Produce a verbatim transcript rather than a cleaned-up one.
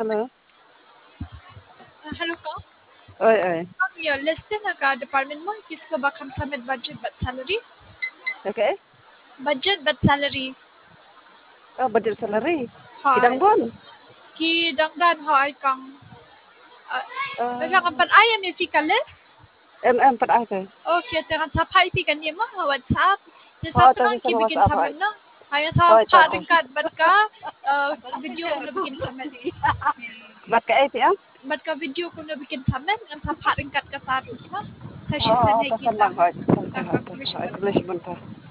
Hello. Uh, hello kak. Oi, oi. Kang ya listen ka department mo kis ka bakam submit budget but salary. Okay. Budget but salary. Oh, budget salary. Hi. Kidang bon. Ki danggan ho ay kang uh, may Uh, mga panayam ni fika list. em em pat ai ke? Okay, tengah sapai fi kan niya mo ha WhatsApp. Sa Oh, sa tadi tengah ki sama bikin WhatsApp submit hai. na. Hay sa Oh, ta pa ta. ringkat bat ka uh, video ko na bikin submit. Bat ka ai ti am? Bat ka video ko na bikin submit ngan sa pa ringkat ka tarus ma. Sa Oh, siya sa ta kita. sambang hai. Ta ta hai. Kakak Ta ta commission hai. man. Commission ta.